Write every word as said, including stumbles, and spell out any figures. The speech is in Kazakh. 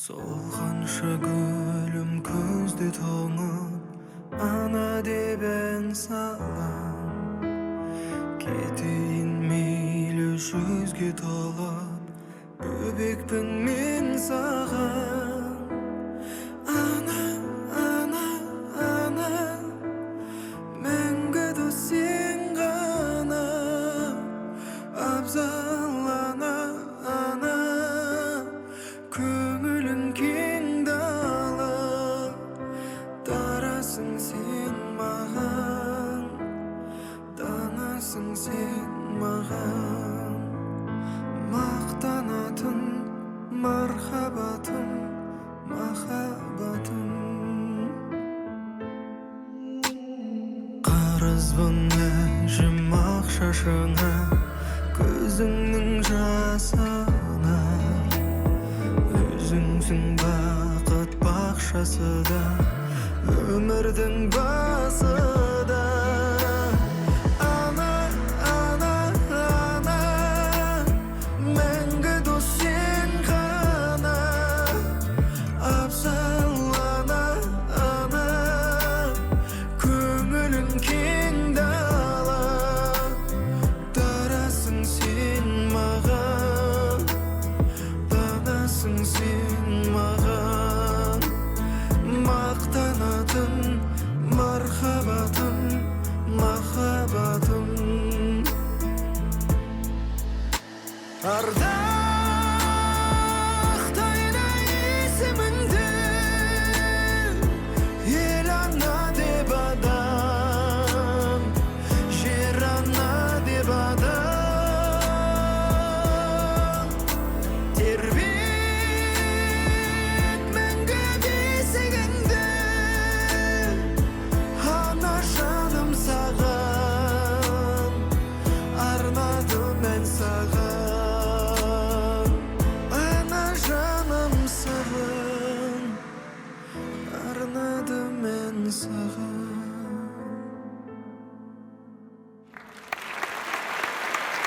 Солғанша гүлім күзде тоңып, ана деп ән салам. Кетейін мейлі жүзге толып, бөбекпін мен саған. Ана, ана, ана, мәңгі дос сен ғана. Абзал ана, ана, көңілің кең дала. Дарасың сен маған, данасың сен маған. Мақтанатын мархабатым, махаббатым. Қарызбын әжім ақ шашыңа, көзіңнің жасына. Өзіңсің бақыт бақшасы да, өмірдің басы.